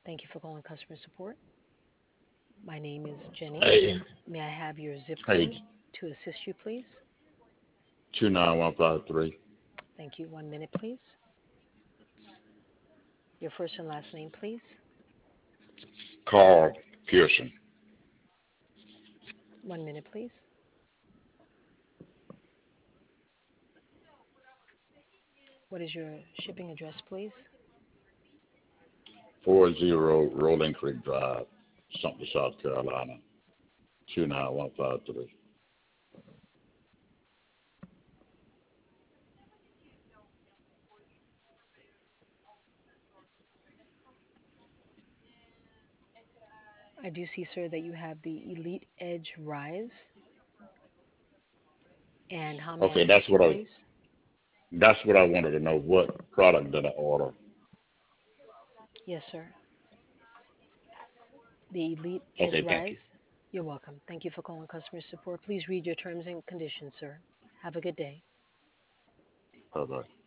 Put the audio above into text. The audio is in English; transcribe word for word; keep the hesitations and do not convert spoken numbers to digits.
Thank you for calling customer support. My name is Jenny. Hey, May I have your zip hey, code to assist you, please? two nine one five three. Thank you. One minute, please. Your first and last name, please. Carl Pearson. One minute, please. What is your shipping address, please? Four zero Rolling Creek Drive, Sumter, South Carolina. Two nine one five three. I do see, sir, that you have the Elite Edge Rise. And how may I Okay, that's assist you, what I please? that's what I wanted to know. What product did I order? Yes, sir. The Elite Edge Okay, thank you. Rise. You're welcome. Thank you for calling customer support. Please read your terms and conditions, sir. Have a good day. Bye bye.